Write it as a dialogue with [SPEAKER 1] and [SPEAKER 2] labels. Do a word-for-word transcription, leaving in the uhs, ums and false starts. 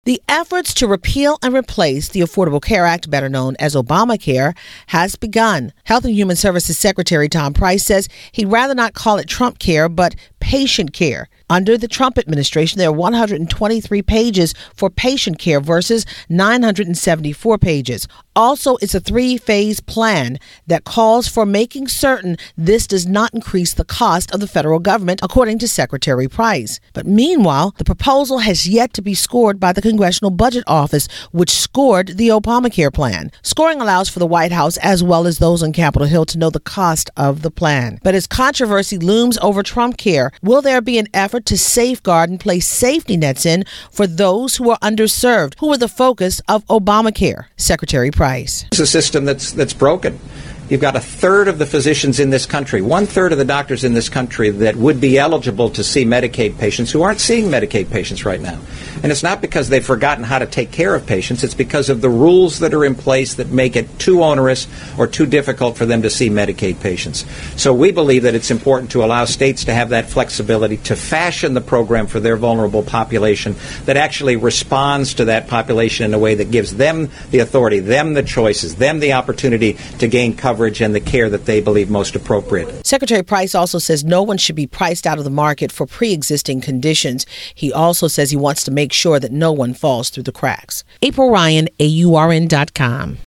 [SPEAKER 1] The efforts to repeal and replace the Affordable Care Act, better known as Obamacare, has begun. Health and Human Services Secretary Tom Price says he'd rather not call it Trump care, but patient care. Under the Trump administration, there are one hundred twenty-three pages for patient care versus nine hundred seventy-four pages. Also, it's a three-phase plan that calls for making certain this does not increase the cost of the federal government, according to Secretary Price. But meanwhile, the proposal has yet to be scored by the Congressional Budget Office, which scored the Obamacare plan. Scoring allows for the White House, as well as those on Capitol Hill, to know the cost of the plan. But as controversy looms over Trump care, will there be an effort to safeguard and place safety nets in for those who are underserved, who are the focus of Obamacare? Secretary Price.
[SPEAKER 2] It's a system that's that's broken. You've got a third of the physicians in this country, one third of the doctors in this country that would be eligible to see Medicaid patients who aren't seeing Medicaid patients right now. And it's not because they've forgotten how to take care of patients. It's because of the rules that are in place that make it too onerous or too difficult for them to see Medicaid patients. So we believe that it's important to allow states to have that flexibility to fashion the program for their vulnerable population that actually responds to that population in a way that gives them the authority, them the choices, them the opportunity to gain coverage and the care that they believe most appropriate.
[SPEAKER 1] Secretary Price also says no one should be priced out of the market for pre-existing conditions. He also says he wants to make sure that no one falls through the cracks. April Ryan, A U R N dot com.